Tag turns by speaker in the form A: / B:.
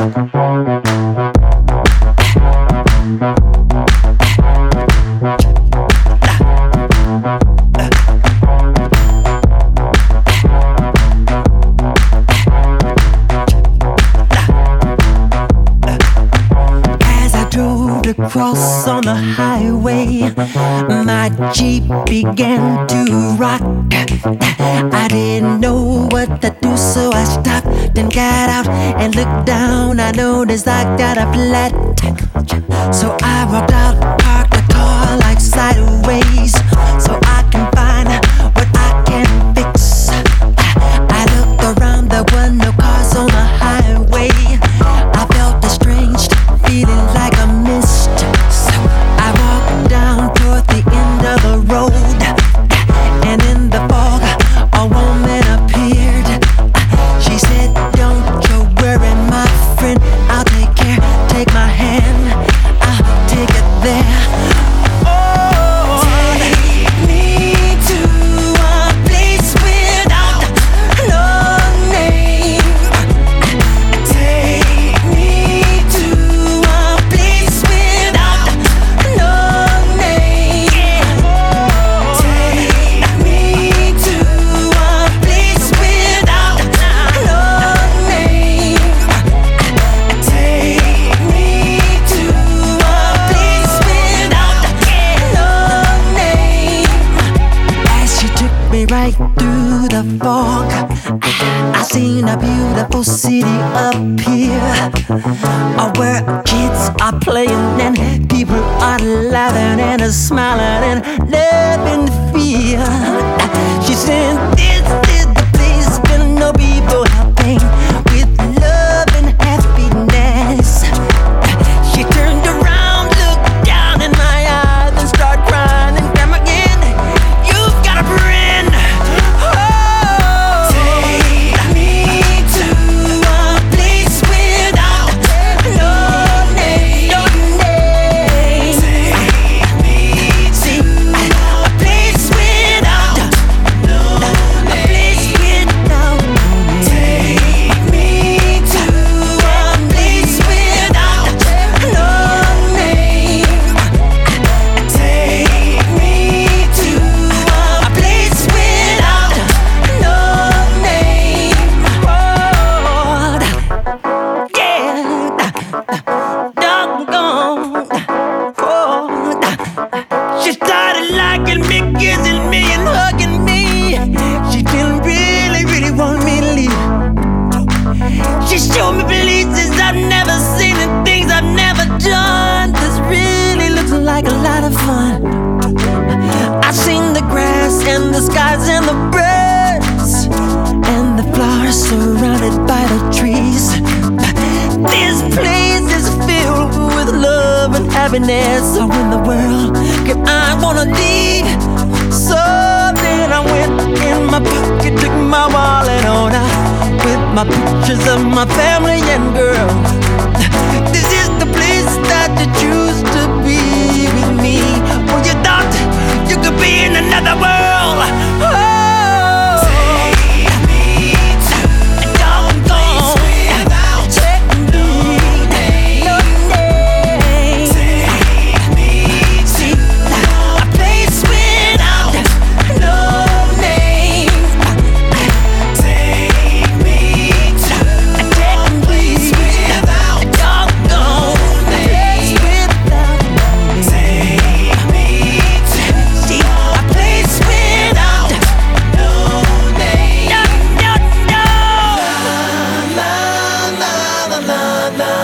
A: Cross on the highway, my Jeep began to rock. I didn't know what to do, so I stopped, then got out and looked down. I noticed I got a flat, so I walked out, parked the car like sideways, so I can find what I can fix. I looked around, there were no cars on the highway. I felt a strange feeling like a mist. So I walked down toward the end of the road, and in the fog a woman appeared. She said, "Don't you worry, my friend, I'll take care. Take my hand, I'll take it there." Oh, take me to a place without no name. Take me to a place without no name. Take me to a place without no name. Take me to a place without no name. As she took me right through the fog, I seen a beautiful city up here, where kids are playing and people are laughing and smiling and loving the feel. She said, "This is the place where no people have pain, with love and happiness." She turned around, looked down in my eyes, and started crying and crying again. "You've got a friend." Oh, take me to a place without no name. No name. Take me to a place without no name. A place without no name. Take me to a place without no name. Take me to a place without no name. Oh, yeah, doggone. Oh, she started liking me, kissing me, and hugging me. She didn't really want me to leave. She showed me places I've never seen and things I've never done. This really looks like a lot of fun. I seen the grass and the skies and the birds and the flowers surrounded by the trees. This place is filled with love and happiness. So in the world can I wanna leave? So then I went in my pocket, took my wallet on out with my pictures of my family and girl. This is the place that you choose to be with me. When you thought you could be in another world. Oh, take me to a doggone place without no name. No name. Take me to a place without no name. Take me to a place without a doggone place without no name. Take me to a place without no name. No, no, no. La, la, la, la, la.